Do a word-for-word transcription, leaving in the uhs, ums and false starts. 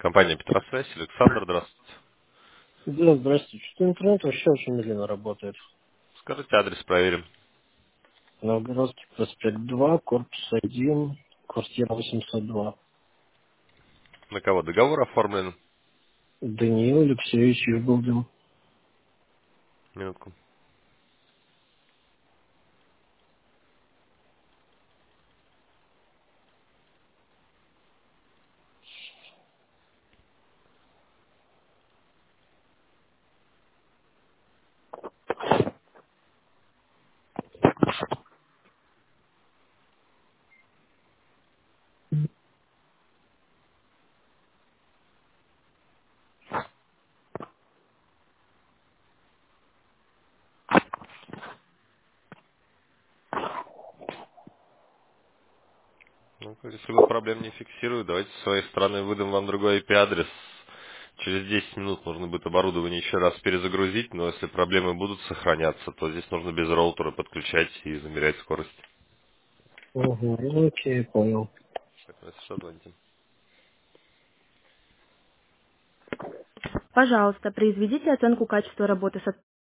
Компания Петросвязь, Александр, здравствуйте. Да, здравствуйте. Что интернет вообще очень медленно работает. Скажите адрес, проверим. Новгородский проспект два, корпус один, квартира восемьсот два. На кого договор оформлен? Даниил Алексеевич Юргулдин. Минутку. Ну, если вы проблем не фиксируете, давайте с своей стороны выдам вам другой ай пи-адрес. Через десять минут нужно будет оборудование еще раз перезагрузить, но если проблемы будут сохраняться, то здесь нужно без роутера подключать и замерять скорость. Угу, ну, окей, понял. Поэтому, если что, звоните. Пожалуйста, произведите оценку качества работы сотрудника.